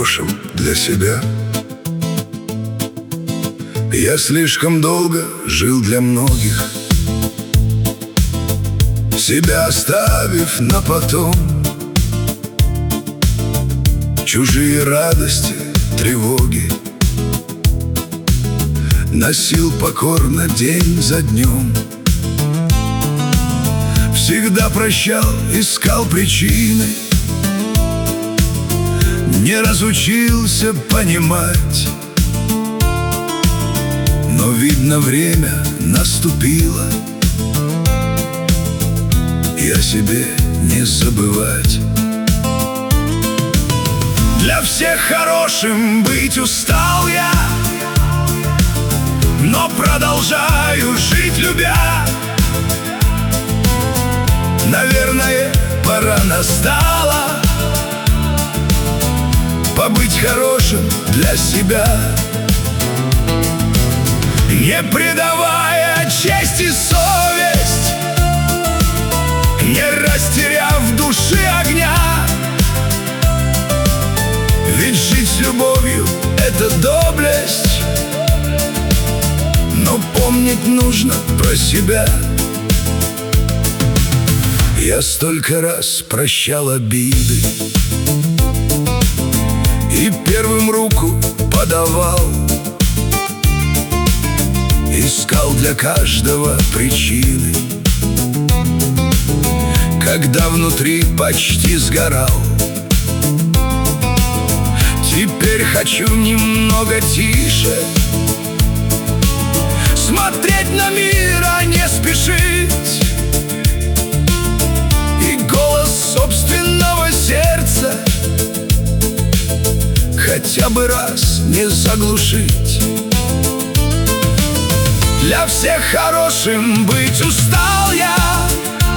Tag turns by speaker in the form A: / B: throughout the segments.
A: хорошим для себя. Я слишком долго жил для многих, себя оставив на потом. Чужие радости, тревоги носил покорно день за днем. Всегда прощал, искал причины, не разучился понимать. Но, видно, время наступило, и о себе не забывать. Для всех хорошим быть устал я, но продолжаю жить, любя. Наверное, пора настала побыть хорошим для себя, не предавая честь и совесть, не растеряв в душе огня. Ведь жить с любовью — это доблесть, но помнить нужно про себя. Я столько раз прощал обиды и первым руку подавал, искал для каждого причины, когда внутри почти сгорал. Теперь хочу немного тише смотреть на мир, а не спешить, и голос собственного сердца хотя бы раз не заглушить. Для всех хорошим быть устал я,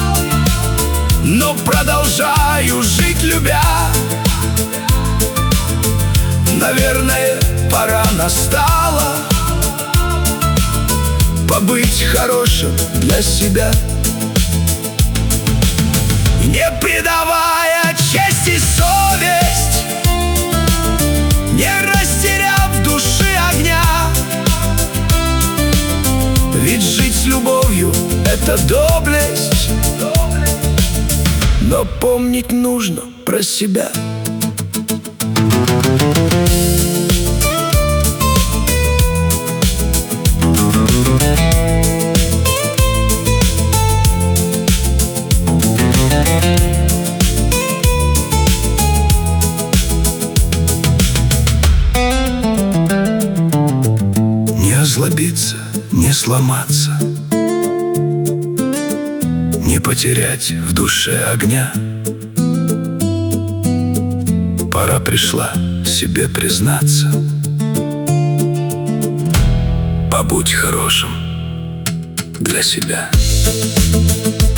A: но продолжаю жить, любя. Наверное, пора настала побыть хорошим для себя, не предавая честь и совесть, не растеряв в душе огня. Ведь жить с любовью — это доблесть, но помнить нужно про себя. Не озлобиться, не сломаться, не потерять в душе огня. Пора пришла себе признаться: побудь хорошим для себя.